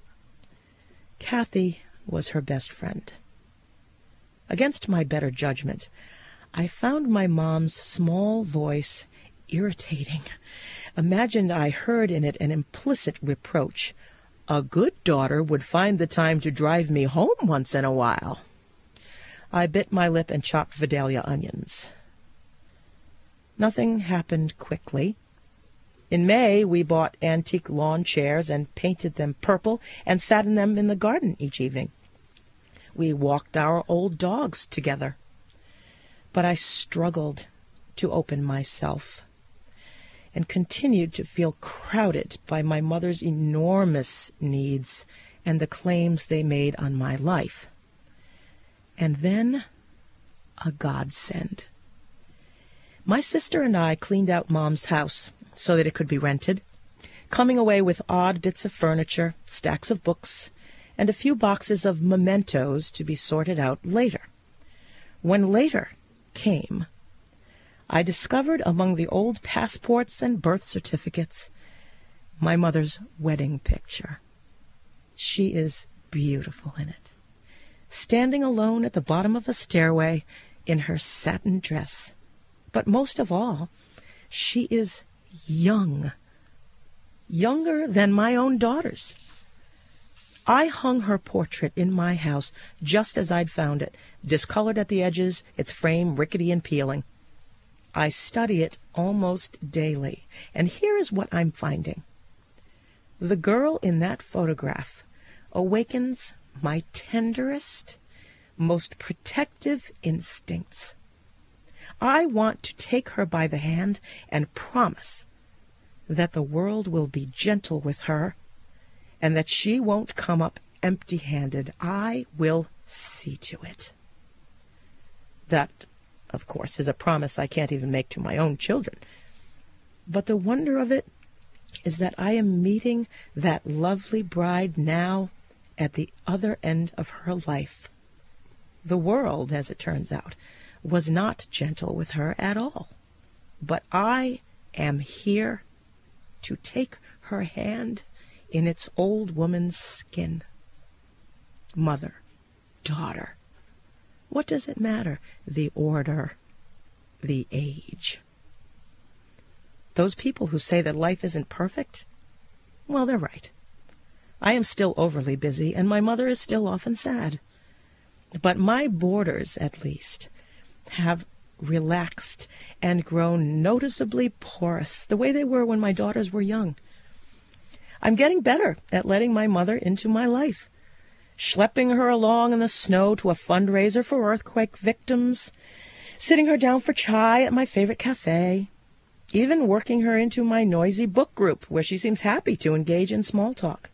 Kathy was her best friend. Against my better judgment, I found my mom's small voice irritating. Imagined I heard in it an implicit reproach. A good daughter would find the time to drive me home once in a while. I bit my lip and chopped Vidalia onions. Nothing happened quickly. In May, we bought antique lawn chairs and painted them purple and sat in them in the garden each evening. We walked our old dogs together. But I struggled to open myself and continued to feel crowded by my mother's enormous needs and the claims they made on my life. And then a godsend. My sister and I cleaned out Mom's house so that it could be rented, coming away with odd bits of furniture, stacks of books, and a few boxes of mementos to be sorted out later. When later came, I discovered among the old passports and birth certificates my mother's wedding picture. She is beautiful in it, standing alone at the bottom of a stairway in her satin dress. But most of all, she is young, younger than my own daughters. I hung her portrait in my house just as I'd found it, discolored at the edges, its frame rickety and peeling. I study it almost daily, and here is what I'm finding. The girl in that photograph awakens my tenderest, most protective instincts. I want to take her by the hand and promise that the world will be gentle with her and that she won't come up empty-handed. I will see to it. That, of course, is a promise I can't even make to my own children. But the wonder of it is that I am meeting that lovely bride now at the other end of her life. The world, as it turns out, was not gentle with her at all. But I am here to take her hand in its old woman's skin. Mother, daughter, what does it matter? The order, the age. Those people who say that life isn't perfect, well, they're right. I am still overly busy, and my mother is still often sad. But my borders, at least, have relaxed and grown noticeably porous, the way they were when my daughters were young. I'm getting better at letting my mother into my life, schlepping her along in the snow to a fundraiser for earthquake victims, sitting her down for chai at my favorite cafe, even working her into my noisy book group where she seems happy to engage in small talk.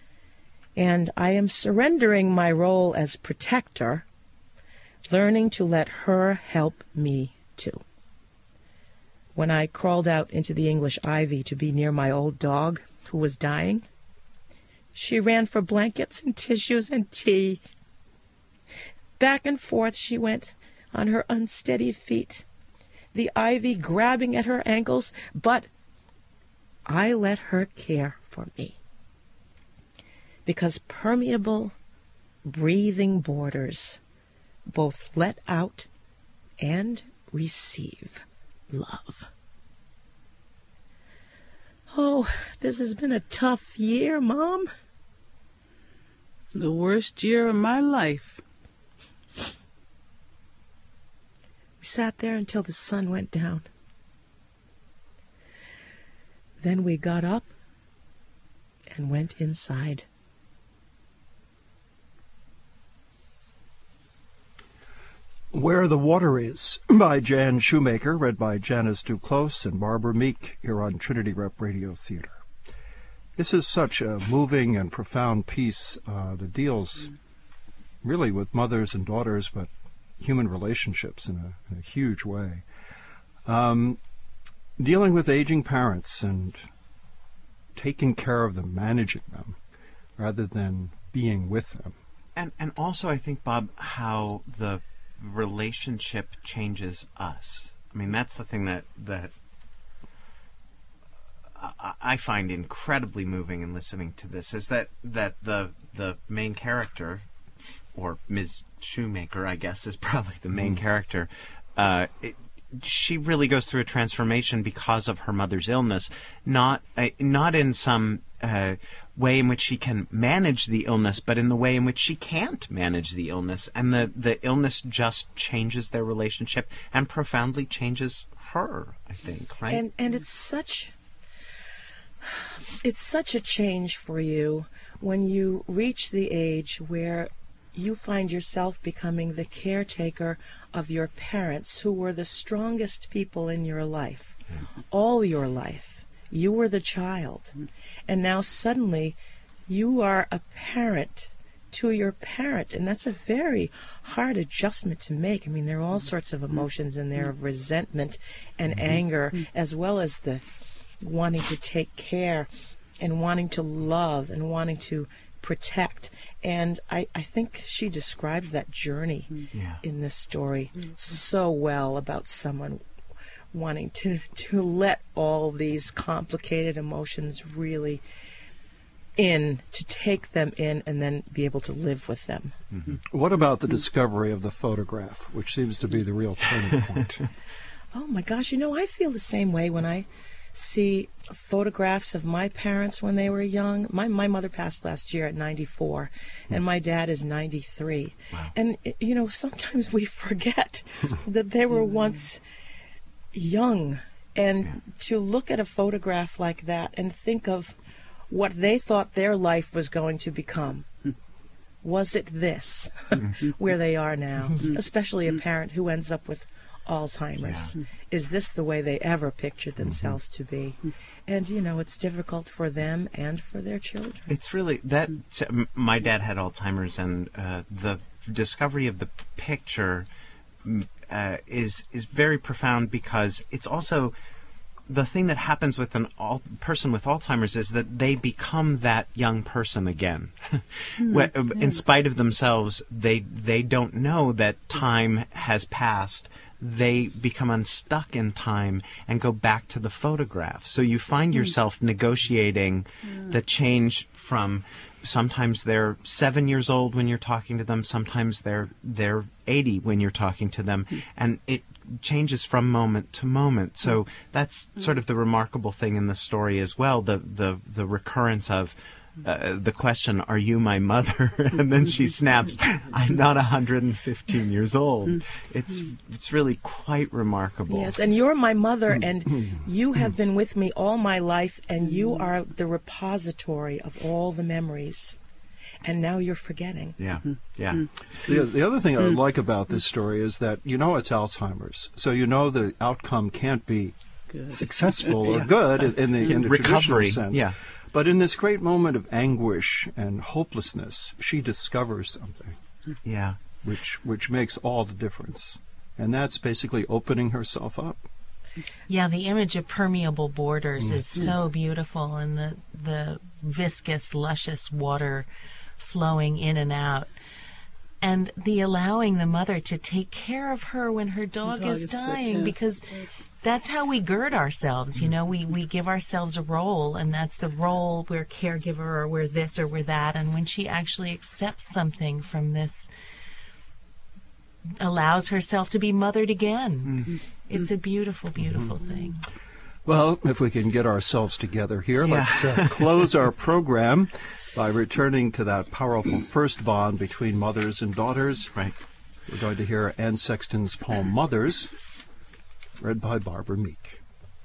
And I am surrendering my role as protector, learning to let her help me too. When I crawled out into the English ivy to be near my old dog, who was dying. She ran for blankets and tissues and tea. Back and forth she went on her unsteady feet, the ivy grabbing at her ankles, but I let her care for me. Because permeable, breathing borders both let out and receive love. Oh, this has been a tough year, Mom. The worst year of my life. We sat there until the sun went down. Then we got up and went inside. Where the Water Is by Jan Shoemaker, read by Janice Duclos and Barbara Meek here on Trinity Rep Radio Theater. This is such a moving and profound piece that deals really with mothers and daughters, but human relationships in a huge way. Dealing with aging parents and taking care of them, managing them, rather than being with them. And also, I think, Bob, how the relationship changes us. I mean, that's the thing that I find incredibly moving in listening to this, is that the main character, or Ms. Shoemaker, I guess, is probably the main character. She really goes through a transformation because of her mother's illness, not in some way in which she can manage the illness, but in the way in which she can't manage the illness. And the illness just changes their relationship and profoundly changes her, I think, right? And it's such a change for you when you reach the age where you find yourself becoming the caretaker of your parents, who were the strongest people in your life, all your life. You were the child. And now suddenly you are a parent to your parent, and that's a very hard adjustment to make. I mean, there are all sorts of emotions in there of resentment and anger, as well as the wanting to take care and wanting to love and wanting to protect. And I think she describes that journey in this story so well, about someone wanting to let all these complicated emotions really in, to take them in and then be able to live with them. What about the discovery of the photograph, which seems to be the real turning point? Oh my gosh, I feel the same way when I see photographs of my parents when they were young. My mother passed last year at 94, and my dad is 93. Wow. And, sometimes we forget that they were once young. And to look at a photograph like that and think of what they thought their life was going to become. Was it this, where they are now? Especially a parent who ends up with Alzheimer's. Is this the way they ever pictured themselves to be? And, it's difficult for them and for their children. It's really that. My dad had Alzheimer's, and the discovery of the picture is very profound, because it's also the thing that happens with a person with Alzheimer's is that they become that young person again. In spite of themselves, they don't know that time has passed. They become unstuck in time and go back to the photograph. So you find yourself negotiating the change from, sometimes they're 7 years old when you're talking to them, sometimes they're 80 when you're talking to them, and it changes from moment to moment. So that's sort of the remarkable thing in the story as well, the recurrence of the question, "Are you my mother?" And then she snaps, "I'm not 115 years old." It's really quite remarkable. Yes, and you're my mother, and you have been with me all my life, and you are the repository of all the memories. And now you're forgetting. Yeah. The other thing I like about this story is that it's Alzheimer's, so the outcome can't be successful or good in the traditional recovery sense. Yeah. But in this great moment of anguish and hopelessness, she discovers something. Yeah. Which makes all the difference. And that's basically opening herself up. Yeah, the image of permeable borders is so beautiful, and the viscous, luscious water flowing in and out. And the allowing the mother to take care of her when her dog is dying, sick, because that's how we gird ourselves. You know, we give ourselves a role, and that's the role. We're caregiver, or we're this, or we're that. And when she actually accepts something from this, allows herself to be mothered again, it's a beautiful, beautiful thing. Well, if we can get ourselves together here, let's close our program by returning to that powerful first bond between mothers and daughters. Right. We're going to hear Anne Sexton's poem Mothers, read by Barbara Meek.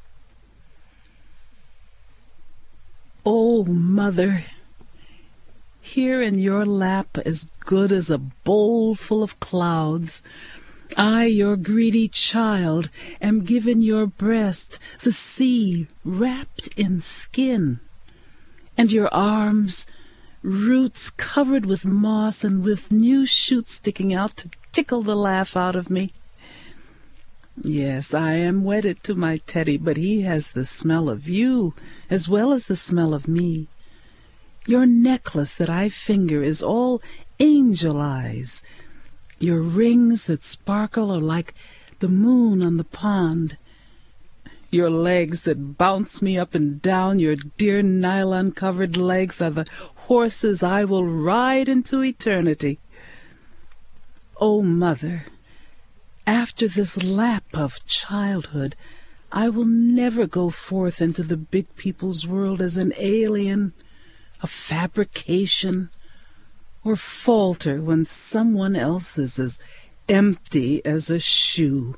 Oh, mother, here in your lap, as good as a bowl full of clouds, I, your greedy child, am given your breast, the sea wrapped in skin, and your arms, roots covered with moss and with new shoots sticking out to tickle the laugh out of me. Yes, I am wedded to my Teddy, but he has the smell of you as well as the smell of me. Your necklace that I finger is all angel eyes. Your rings that sparkle are like the moon on the pond. Your legs that bounce me up and down, your dear nylon-covered legs, are the horses I will ride into eternity. Oh, mother, after this lap of childhood, I will never go forth into the big people's world as an alien, a fabrication, or falter when someone else is as empty as a shoe.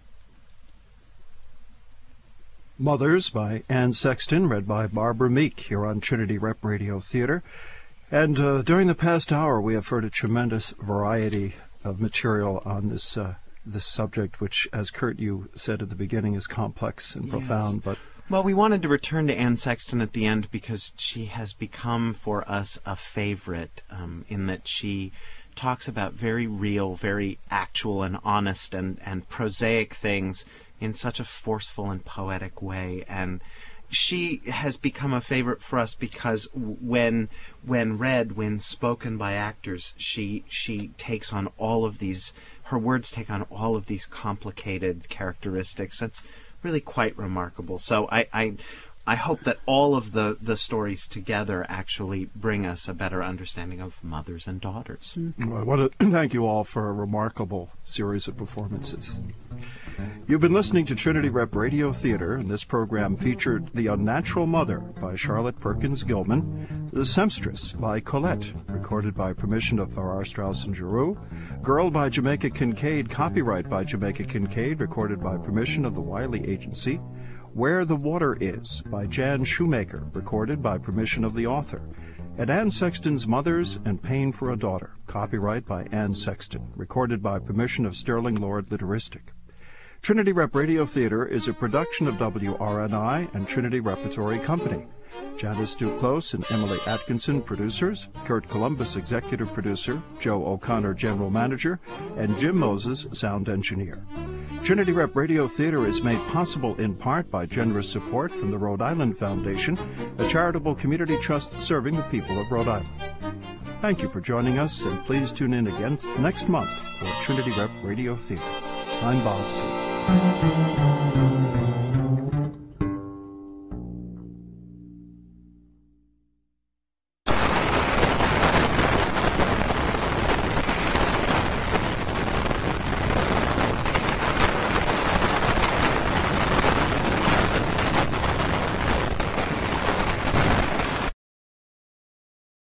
Mothers by Anne Sexton, read by Barbara Meek here on Trinity Rep Radio Theater. And during the past hour, we have heard a tremendous variety of material on this subject, which, as Kurt, you said at the beginning, is complex and profound. But well, we wanted to return to Anne Sexton at the end because she has become for us a favorite in that she talks about very real, very actual and honest and prosaic things in such a forceful and poetic way. And she has become a favorite for us because when read, when spoken by actors, she takes on all of these, her words take on all of these complicated characteristics. That's really quite remarkable. So I hope that all of the stories together actually bring us a better understanding of mothers and daughters. Well, I want to thank you all for a remarkable series of performances. You've been listening to Trinity Rep Radio Theater, and this program featured The Unnatural Mother by Charlotte Perkins Gilman, The Sempstress by Colette, recorded by permission of Farrar, Straus and Giroux, Girl by Jamaica Kincaid, copyright by Jamaica Kincaid, recorded by permission of the Wiley Agency, Where the Water Is by Jan Shoemaker, recorded by permission of the author, and Anne Sexton's Mothers and Pain for a Daughter, copyright by Anne Sexton, recorded by permission of Sterling Lord Literistic. Trinity Rep Radio Theater is a production of WRNI and Trinity Repertory Company. Janice Duclos and Emily Atkinson, producers, Kurt Columbus, executive producer, Joe O'Connor, general manager, and Jim Moses, sound engineer. Trinity Rep Radio Theater is made possible in part by generous support from the Rhode Island Foundation, a charitable community trust serving the people of Rhode Island. Thank you for joining us, and please tune in again next month for Trinity Rep Radio Theater. I'm Bob C.